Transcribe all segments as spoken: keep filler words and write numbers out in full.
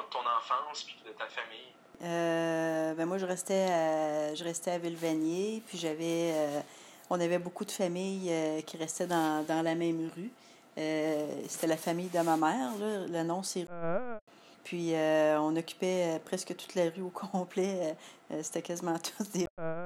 Parle-moi de ton enfance puis de ta famille. Euh, ben moi, je restais à, je restais à Ville-Vanier, puis j'avais, euh, on avait beaucoup de familles euh, qui restaient dans, dans la même rue. Euh, c'était la famille de ma mère, là. Le nom, c'est... Puis euh, on occupait euh, presque toute la rue au complet. Euh, c'était quasiment tous des...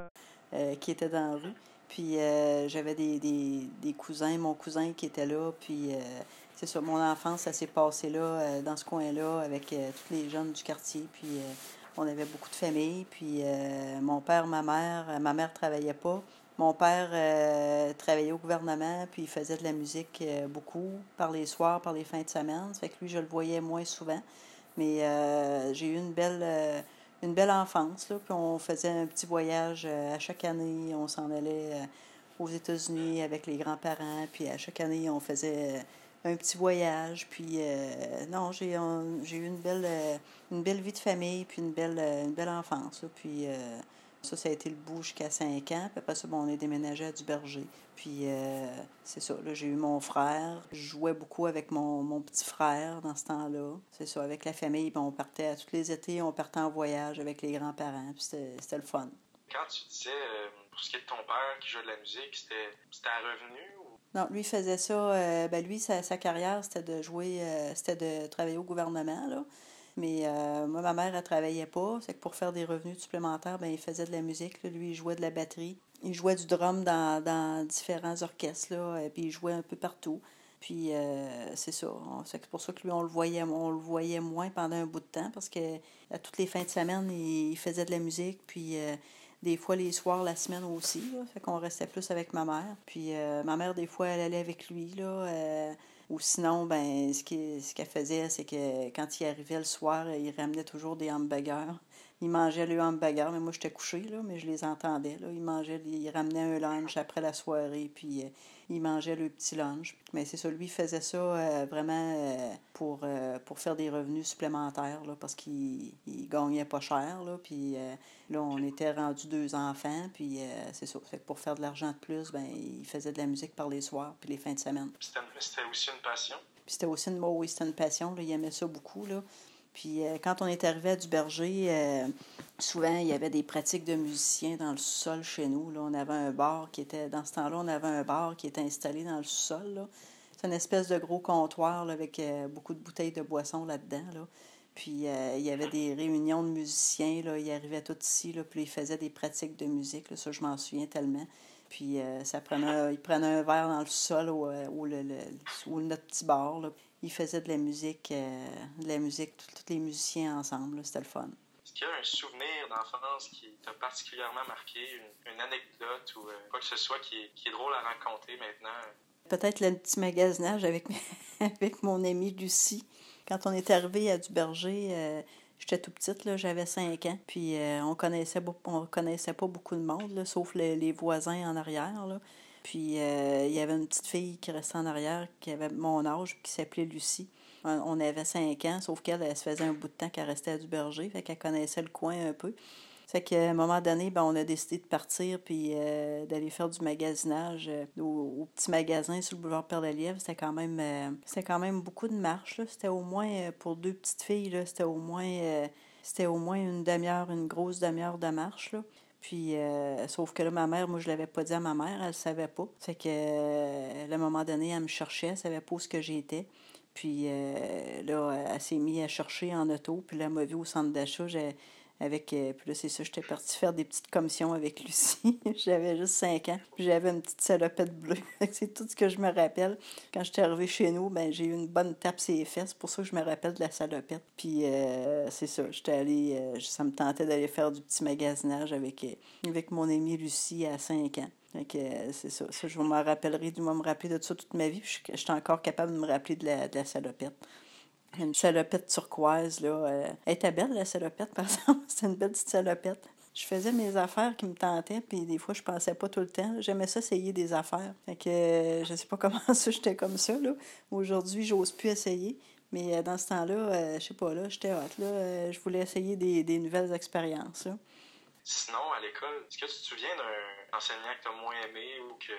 Euh, qui étaient dans la rue. Puis euh, j'avais des, des, des cousins, mon cousin qui était là, puis... Euh, c'est ça, mon enfance, ça s'est passé là, euh, dans ce coin-là, avec euh, tous les jeunes du quartier, puis... Euh, on avait beaucoup de familles, puis euh, mon père, ma mère, euh, ma mère travaillait pas. Mon père euh, travaillait au gouvernement, puis il faisait de la musique euh, beaucoup, par les soirs, par les fins de semaine. Ça fait que lui, je le voyais moins souvent. Mais euh, j'ai eu une belle, euh, une belle enfance, là, puis on faisait un petit voyage euh, à chaque année. On s'en allait euh, aux États-Unis avec les grands-parents, puis à chaque année, on faisait... Euh, un petit voyage, puis euh, non, j'ai, on, j'ai eu une belle, euh, une belle vie de famille, puis une belle, euh, une belle enfance, là. Puis euh, ça, ça a été le bout jusqu'à cinq ans, puis après ça, bon, on est déménagé à Duberger, puis euh, c'est ça, là, j'ai eu mon frère, je jouais beaucoup avec mon, mon petit frère dans ce temps-là, c'est ça, avec la famille, puis on partait à tous les étés, on partait en voyage avec les grands-parents, puis c'était, c'était le fun. Quand tu disais, euh, pour ce qui est de ton père qui jouait de la musique, c'était, c'était à revenu ou... Non, lui faisait ça, euh, ben lui, sa, sa carrière, c'était de jouer, euh, c'était de travailler au gouvernement, là. Mais euh, moi, ma mère, elle travaillait pas. C'est que pour faire des revenus supplémentaires, ben il faisait de la musique, là. Lui, il jouait de la batterie. Il jouait du drum dans, dans différents orchestres, là, et puis il jouait un peu partout. Puis euh, c'est ça. C'est pour ça que lui, on le voyait, on le voyait moins pendant un bout de temps, parce que à toutes les fins de semaine, il, il faisait de la musique, puis... Euh, des fois, les soirs, la semaine aussi, là. Fait qu'on restait plus avec ma mère. Puis euh, ma mère, des fois, elle allait avec lui, là. Euh, ou sinon, ben ce, qui, ce qu'elle faisait, c'est que quand il arrivait le soir, il ramenait toujours des hamburgers. Il mangeait le hamburger, mais moi, j'étais couchée, là, mais je les entendais, là. Il mangeait, il ramenait un lunch après la soirée, puis euh, il mangeait le petit lunch. Mais c'est ça, lui, il faisait ça euh, vraiment euh, pour, euh, pour faire des revenus supplémentaires, là, parce qu'il il gagnait pas cher, là, puis euh, là, on était rendu deux enfants, puis euh, c'est ça. Fait que pour faire de l'argent de plus, ben il faisait de la musique par les soirs, puis les fins de semaine. C'était, c'était aussi une passion? Puis c'était aussi une, oh oui, c'était une passion, là, il aimait ça beaucoup, là. Puis euh, quand on est arrivé à Duberger, euh, souvent, il y avait des pratiques de musiciens dans le sous-sol chez nous. Là. On avait un bar qui était... Dans ce temps-là, on avait un bar qui était installé dans le sous-sol, là. C'est une espèce de gros comptoir là, avec euh, beaucoup de bouteilles de boissons là-dedans, là. Puis euh, il y avait des réunions de musiciens, là. Ils arrivaient tous ici, là, puis ils faisaient des pratiques de musique, là. Ça, je m'en souviens tellement. Puis euh, ça prenait, ils prenaient un verre dans le sol ou, ou, le, le, ou notre petit bar, là. Ils faisaient de la musique, euh, de la musique, tous les musiciens ensemble, là. C'était le fun. Est-ce qu'il y a un souvenir d'enfance qui t'a particulièrement marqué, une, une anecdote ou euh, quoi que ce soit qui est, qui est drôle à raconter maintenant? Peut-être le petit magasinage avec, avec mon amie Lucie. Quand on est arrivé à Duberger, euh, j'étais tout petite, là, j'avais cinq ans. Puis euh, on connaissait on connaissait pas beaucoup de monde, là, sauf les, les voisins en arrière, là. Puis euh, il y avait une petite fille qui restait en arrière, qui avait mon âge, qui s'appelait Lucie. On avait cinq ans, sauf qu'elle, elle se faisait un bout de temps qu'elle restait à Duberger, fait qu'elle connaissait le coin un peu. Fait qu'à un moment donné, ben, on a décidé de partir puis euh, d'aller faire du magasinage euh, au, au petit magasin sur le boulevard Père-de-Lièvre. C'était quand même euh, c'était quand même beaucoup de marche, là. C'était au moins, euh, pour deux petites filles, là, c'était au moins euh, c'était au moins une demi-heure, une grosse demi-heure de marche, là. Puis, euh, sauf que là, ma mère, moi, je l'avais pas dit à ma mère, elle savait pas. Fait que, euh, à un moment donné, elle me cherchait, elle savait pas où ce que j'étais. Puis euh, là, elle s'est mise à chercher en auto. Puis là, elle m'a vu au centre d'achat. J'ai, avec, euh, puis là, c'est ça, j'étais partie faire des petites commissions avec Lucie. J'avais juste cinq ans. Puis j'avais une petite salopette bleue. C'est tout ce que je me rappelle. Quand j'étais arrivée chez nous, ben j'ai eu une bonne tape sur les fesses. C'est pour ça que je me rappelle de la salopette. Puis euh, c'est ça, j'étais allée... Euh, ça me tentait d'aller faire du petit magasinage avec, euh, avec mon amie Lucie à cinq ans. Donc, euh, c'est ça. Ça, je m'en rappellerai, je vais me rappeler de ça toute ma vie. Puis je suis encore capable de me rappeler de la, de la salopette. Une salopette turquoise, là. Euh, elle était belle, la salopette, par exemple. C'était une belle petite salopette. Je faisais mes affaires qui me tentaient, puis des fois, je pensais pas tout le temps. J'aimais ça essayer des affaires. Fait que euh, je sais pas comment ça, j'étais comme ça, là. Aujourd'hui, j'ose plus essayer. Mais euh, dans ce temps-là, euh, je sais pas, là, j'étais hot, là. Euh, je voulais essayer des, des nouvelles expériences, là. Sinon, à l'école, est-ce que tu te souviens d'un enseignant que tu as moins aimé ou que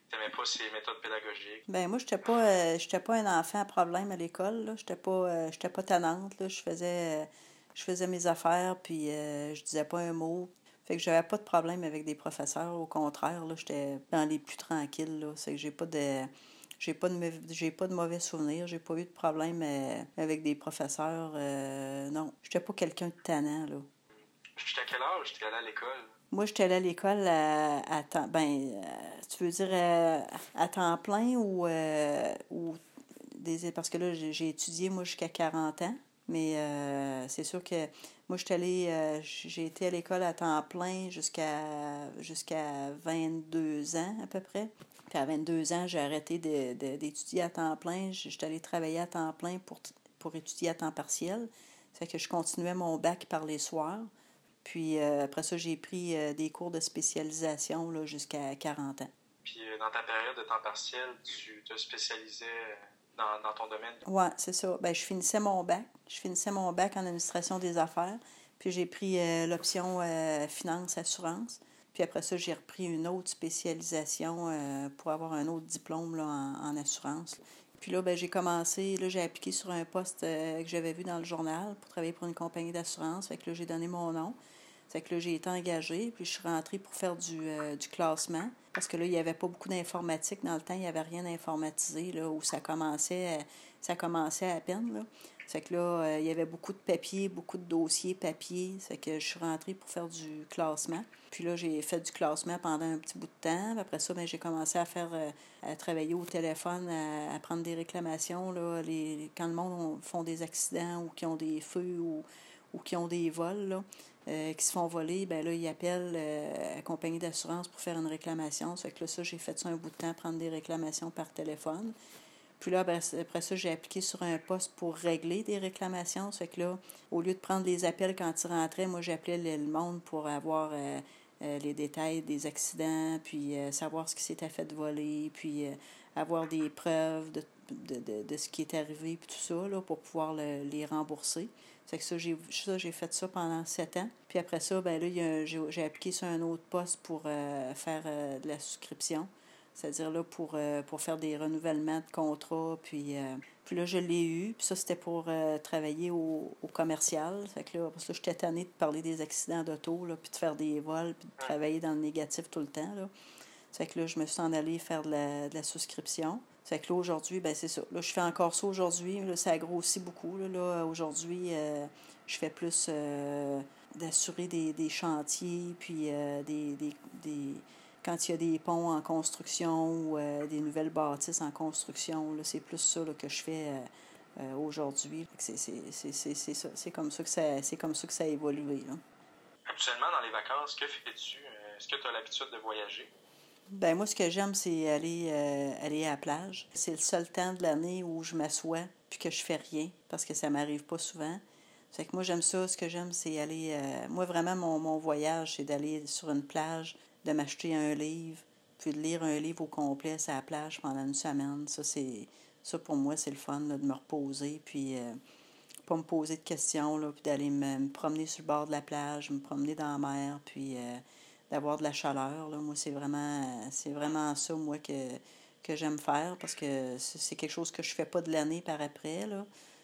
t'aimais pas ses méthodes pédagogiques? Ben moi, j'étais pas euh, j'étais pas un enfant à problème à l'école, là. J'étais pas euh, j'étais pas tannante, là. Je faisais euh, je faisais mes affaires, puis euh, je disais pas un mot. Fait que j'avais pas de problème avec des professeurs. Au contraire, là, j'étais dans les plus tranquilles, là. C'est que j'ai pas de j'ai pas de mauvais- j'ai pas de mauvais souvenirs, j'ai pas eu de problème euh, avec des professeurs. Euh, non, j'étais pas quelqu'un de tannant, là. Jusqu'à quel âge t'es allé à l'école? Moi, j'étais allée à l'école à, à temps. Ben, euh, tu veux dire euh, à temps plein ou, euh, ou des. Parce que là, j'ai j'ai étudié, moi, jusqu'à quarante ans. Mais euh, c'est sûr que moi, j'étais allée. euh, j'ai été à l'école à temps plein jusqu'à jusqu'à vingt-deux ans, à peu près. Puis à vingt-deux ans, j'ai arrêté de, de- d'étudier à temps plein. J'étais allée travailler à temps plein pour, pour étudier à temps partiel. Ça fait que je continuais mon bac par les soirs. Puis euh, après ça, j'ai pris euh, des cours de spécialisation là, jusqu'à quarante ans. Puis euh, dans ta période de temps partiel, tu te spécialisais euh, dans, dans ton domaine? Ouais, c'est ça. Ben, je finissais mon bac. Je finissais mon bac en administration des affaires. Puis j'ai pris euh, l'option euh, finance, assurance. Puis après ça, j'ai repris une autre spécialisation euh, pour avoir un autre diplôme là, en, en assurance. Puis là, ben, j'ai commencé, là, j'ai appliqué sur un poste euh, que j'avais vu dans le journal pour travailler pour une compagnie d'assurance. Fait que là, j'ai donné mon nom. Fait que là, j'ai été engagée, puis je suis rentrée pour faire du, euh, du classement. Parce que là, il n'y avait pas beaucoup d'informatique. Dans le temps, il n'y avait rien d'informatisé, là, où ça commençait, à, ça commençait à peine, là. Fait que là, euh, il y avait beaucoup de papiers, beaucoup de dossiers papier. Fait que je suis rentrée pour faire du classement. Puis là, j'ai fait du classement pendant un petit bout de temps. Puis après ça, ben, j'ai commencé à faire, euh, à travailler au téléphone, à, à prendre des réclamations, là, les, quand le monde font des accidents ou qui ont des feux ou, ou qui ont des vols, là. Euh, qui se font voler, ben là, ils appellent euh, la compagnie d'assurance pour faire une réclamation. Ça fait que là, ça, j'ai fait ça un bout de temps, prendre des réclamations par téléphone. Puis là, ben, après ça, j'ai appliqué sur un poste pour régler des réclamations. Ça fait que là, au lieu de prendre les appels quand ils rentraient, moi, j'appelais le monde pour avoir euh, euh, les détails des accidents, puis euh, savoir ce qui s'était fait voler, puis euh, avoir des preuves de, de, de, de ce qui est arrivé, puis tout ça, là, pour pouvoir le, les rembourser. C'est que ça, j'ai, ça, j'ai fait ça pendant sept ans. Puis après ça, ben là, il y a, j'ai, j'ai appliqué sur un autre poste pour euh, faire euh, de la souscription. C'est-à-dire là, pour, euh, pour faire des renouvellements de contrats. Puis, euh, puis là, je l'ai eu. Puis ça, c'était pour euh, travailler au, au commercial. Fait que là, parce que là, j'étais tannée de parler des accidents d'auto, là, puis de faire des vols, puis de travailler dans le négatif tout le temps, là. Fait que là, je me suis en allée faire de la, de la souscription. Fait que là, aujourd'hui, ben c'est ça. Là, je fais encore ça aujourd'hui. Là, ça a grossi beaucoup. Là, là aujourd'hui, euh, je fais plus euh, d'assurer des, des chantiers, puis euh, des, des, des... Quand il y a des ponts en construction ou euh, des nouvelles bâtisses en construction, là, c'est plus ça là, que je fais euh, euh, aujourd'hui. C'est, c'est, c'est, c'est, c'est, ça. C'est comme ça que ça, c'est comme ça que ça a évolué, là. Actuellement, dans les vacances, que fais-tu? Est-ce que tu as l'habitude de voyager? Ben moi, ce que j'aime, c'est aller, euh, aller à la plage. C'est le seul temps de l'année où je m'assois puis que je fais rien, parce que ça m'arrive pas souvent. Fait que moi, j'aime ça. Ce que j'aime, c'est aller... Euh, moi, vraiment, mon, mon voyage, c'est d'aller sur une plage, de m'acheter un livre, puis de lire un livre au complet sur la plage pendant une semaine. Ça, c'est... Ça, pour moi, c'est le fun, là, de me reposer, puis euh, pas me poser de questions, là, puis d'aller me, me promener sur le bord de la plage, me promener dans la mer, puis... Euh, d'avoir de la chaleur. Là. Moi, c'est vraiment, c'est vraiment ça, moi, que, que j'aime faire, parce que c'est quelque chose que je fais pas de l'année par après. Là.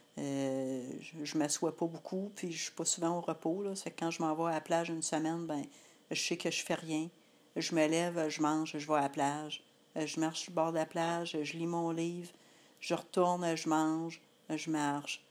Euh, je je m'assois pas beaucoup, puis je suis pas souvent au repos. Là. C'est que quand je m'en vais à la plage une semaine, ben je sais que je fais rien. Je me lève, je mange, je vais à la plage. Je marche sur le bord de la plage, je lis mon livre, je retourne, je mange, je marche.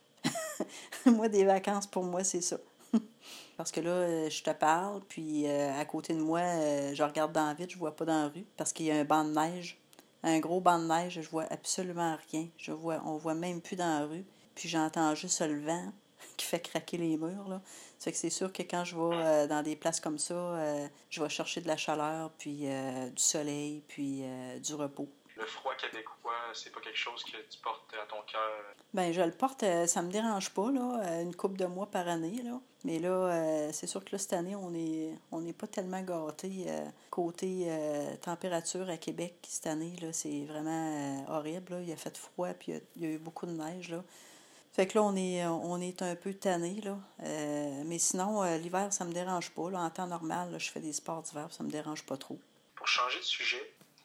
Moi, des vacances, pour moi, c'est ça. Parce que là, euh, je te parle, puis euh, à côté de moi, euh, je regarde dans la vitre, je vois pas dans la rue, parce qu'il y a un banc de neige, un gros banc de neige, je vois absolument rien. Je vois, on voit même plus dans la rue, puis j'entends juste le vent qui fait craquer les murs, là. Ça fait que c'est sûr que quand je vais euh, dans des places comme ça, euh, je vais chercher de la chaleur, puis euh, du soleil, puis euh, du repos. Le froid québécois, c'est pas quelque chose que tu portes à ton cœur? Ben, je le porte, euh, ça me dérange pas, là, euh, une couple de mois par année, là. Mais là, euh, c'est sûr que là, cette année, on est on n'est pas tellement gâtés. Euh, côté euh, température à Québec, cette année, là, c'est vraiment euh, horrible, là. Il a fait froid, puis il y a, il y a eu beaucoup de neige, là. Fait que là, on est, on est un peu tanné, là. Euh, mais sinon, euh, l'hiver, ça me dérange pas, là. En temps normal, là, je fais des sports d'hiver, ça me dérange pas trop. Pour changer de sujet,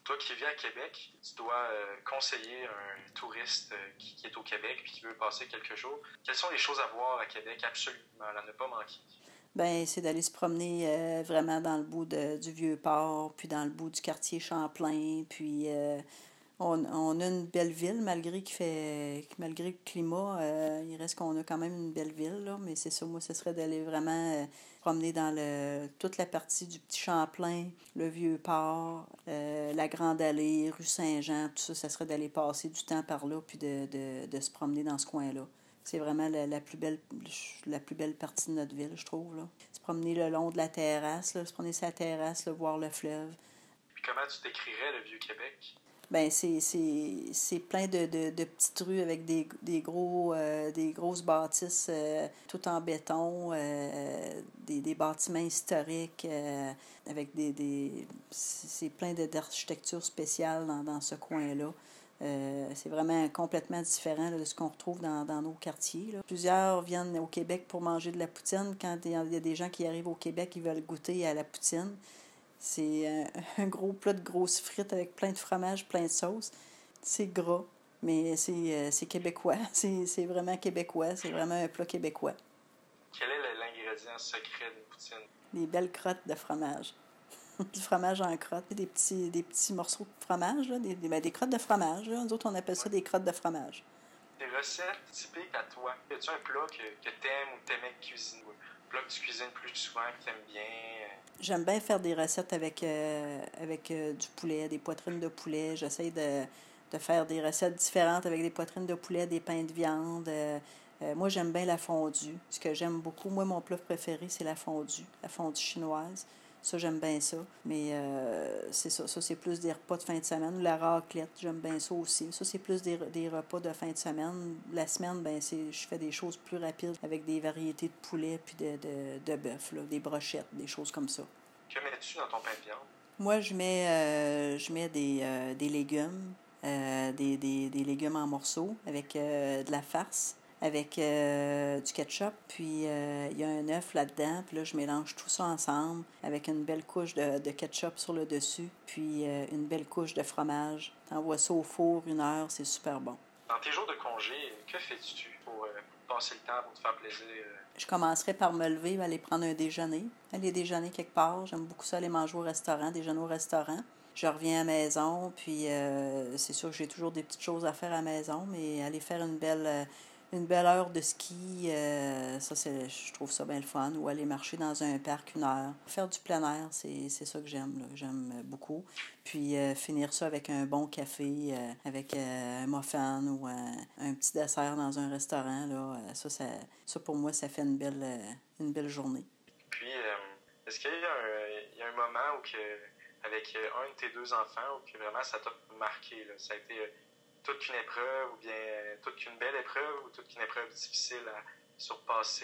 Toi qui vis à Québec, tu dois euh, conseiller un touriste euh, qui, qui est au Québec et qui veut passer quelques jours. Quelles sont les choses à voir à Québec absolument, à ne pas manquer? Ben, c'est d'aller se promener euh, vraiment dans le bout de, du Vieux-Port, puis dans le bout du quartier Champlain, puis euh, on, on a une belle ville, malgré qu'il fait, malgré le climat, euh, il reste qu'on a quand même une belle ville, là, mais c'est ça, moi, ce serait d'aller vraiment euh, promener dans le, toute la partie du Petit Champlain, le Vieux-Port, euh, la Grande Allée, rue Saint-Jean, tout ça, ça serait d'aller passer du temps par là, puis de, de, de se promener dans ce coin-là. C'est vraiment la, la, plus belle, la plus belle partie de notre ville, je trouve. Là. Se promener le long de la terrasse, là, se promener sur la terrasse, là, voir le fleuve. Puis comment tu décrirais le Vieux-Québec? Ben c'est, c'est, c'est plein de, de, de petites rues avec des, des, gros, euh, des grosses bâtisses euh, tout en béton, euh, des, des bâtiments historiques euh, avec des, des... C'est plein de, d'architecture spéciale dans, dans ce coin-là. Euh, c'est vraiment complètement différent là, de ce qu'on retrouve dans, dans nos quartiers. Là. Plusieurs viennent au Québec pour manger de la poutine. Quand il y a des gens qui arrivent au Québec, ils veulent goûter à la poutine. C'est un, un gros plat de grosses frites avec plein de fromage, plein de sauce. C'est gras, mais c'est, c'est québécois. C'est, c'est vraiment québécois. C'est vraiment un plat québécois. Quel est l'ingrédient secret d'une poutine? Des belles crottes de fromage. Du fromage en crotte, des petits, des petits morceaux de fromage, là, des, des, ben, des crottes de fromage. Là. Nous autres, on appelle ça des crottes de fromage. Des recettes typiques à toi. Y a-tu un plat que, que t'aimes ou t'aimais cuisiner? Un plat que tu cuisines plus souvent, que t'aimes bien? J'aime bien faire des recettes avec, euh, avec euh, du poulet, des poitrines de poulet. J'essaie de, de faire des recettes différentes avec des poitrines de poulet, des pains de viande. Euh, euh, moi, j'aime bien la fondue. Ce que j'aime beaucoup, moi, mon plat préféré, c'est la fondue, la fondue chinoise. Ça, j'aime bien ça. Mais euh, c'est ça. Ça, c'est plus des repas de fin de semaine. La raclette, j'aime bien ça aussi. Ça, c'est plus des, des repas de fin de semaine. La semaine, ben c'est je fais des choses plus rapides avec des variétés de poulet puis de, de, de bœuf, là, des brochettes, des choses comme ça. Que mets-tu dans ton pain de viande? Moi, je mets, euh, je mets des, euh, des légumes, euh, des, des, des légumes en morceaux avec euh, de la farce, avec euh, du ketchup, puis il euh, y a un œuf là-dedans, puis là, je mélange tout ça ensemble avec une belle couche de, de ketchup sur le dessus, puis euh, une belle couche de fromage. T'envoies ça au four une heure, c'est super bon. Dans tes jours de congé, que fais-tu pour euh, passer le temps, pour te faire plaisir? Je commencerai par me lever, aller prendre un déjeuner, aller déjeuner quelque part. J'aime beaucoup ça, aller manger au restaurant, déjeuner au restaurant. Je reviens à la maison, puis euh, c'est sûr que j'ai toujours des petites choses à faire à la maison, mais aller faire une belle, euh, une belle heure de ski, euh, ça, c'est, je trouve ça bien le fun. Ou aller marcher dans un parc une heure. Faire du plein air, c'est, c'est ça que j'aime, là. J'aime beaucoup. Puis euh, finir ça avec un bon café, euh, avec euh, un muffin ou un, un petit dessert dans un restaurant, là. Ça, ça, ça, pour moi, ça fait une belle, euh, une belle journée. Puis, euh, est-ce qu'il y a un, il y a un moment où, que, avec un de tes deux enfants, où que vraiment ça t'a marqué, là? Ça a été toute qu'une épreuve, ou bien toute qu'une belle épreuve, ou toute qu'une épreuve difficile à surpasser?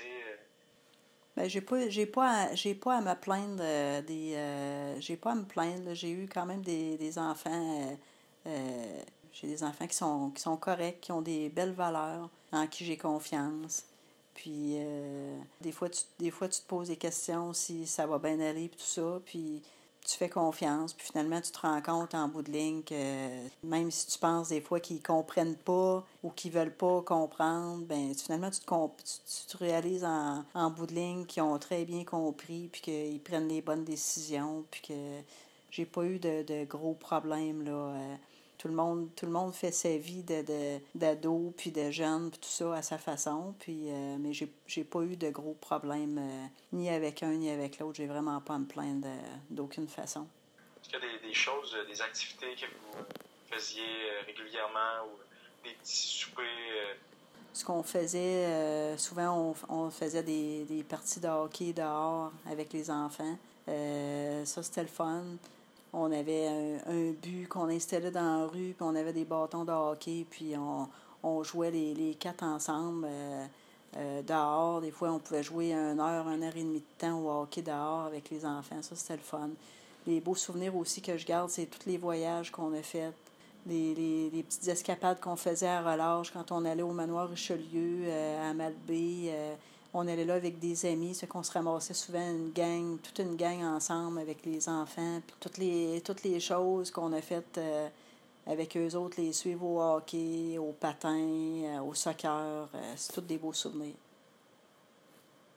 Ben, j'ai pas j'ai pas à, j'ai pas à me plaindre euh, des euh, j'ai pas à me plaindre. J'ai eu quand même des, des enfants euh, euh, j'ai des enfants qui sont qui sont corrects, qui ont des belles valeurs, en qui j'ai confiance. Puis euh, des fois tu des fois tu te poses des questions si ça va bien aller puis tout ça, puis tu fais confiance, puis finalement, tu te rends compte en bout de ligne que même si tu penses des fois qu'ils comprennent pas ou qu'ils veulent pas comprendre, ben finalement, tu te, comp- tu, tu te réalises en, en bout de ligne qu'ils ont très bien compris, puis qu'ils prennent les bonnes décisions, puis que j'ai pas eu de, de gros problèmes, là. Euh, tout le monde tout le monde fait sa vie de, de, d'ado, puis de jeune, puis tout ça à sa façon, puis euh, mais j'ai, j'ai pas eu de gros problèmes euh, ni avec un ni avec l'autre. J'ai vraiment pas à me plaindre de, d'aucune façon. Est-ce qu'il y a des, des choses, des activités que vous faisiez régulièrement ou des petits soupers? Euh... Ce qu'on faisait, euh, souvent on, on faisait des, des parties de hockey dehors avec les enfants. Euh, ça, c'était le fun. On avait un, un but qu'on installait dans la rue, puis on avait des bâtons de hockey, puis on, on jouait les, les quatre ensemble euh, euh, dehors. Des fois, on pouvait jouer une heure, une heure et demie de temps au hockey dehors avec les enfants. Ça, c'était le fun. Les beaux souvenirs aussi que je garde, c'est tous les voyages qu'on a faits, les, les, les petites escapades qu'on faisait à relâche quand on allait au manoir Richelieu, euh, à Malbaie. Euh, on allait là avec des amis, c'est qu'on se ramassait souvent une gang, toute une gang ensemble avec les enfants, puis toutes les, toutes les choses qu'on a faites euh, avec eux autres, les suivre au hockey, au patin, euh, au soccer, euh, c'est tous des beaux souvenirs.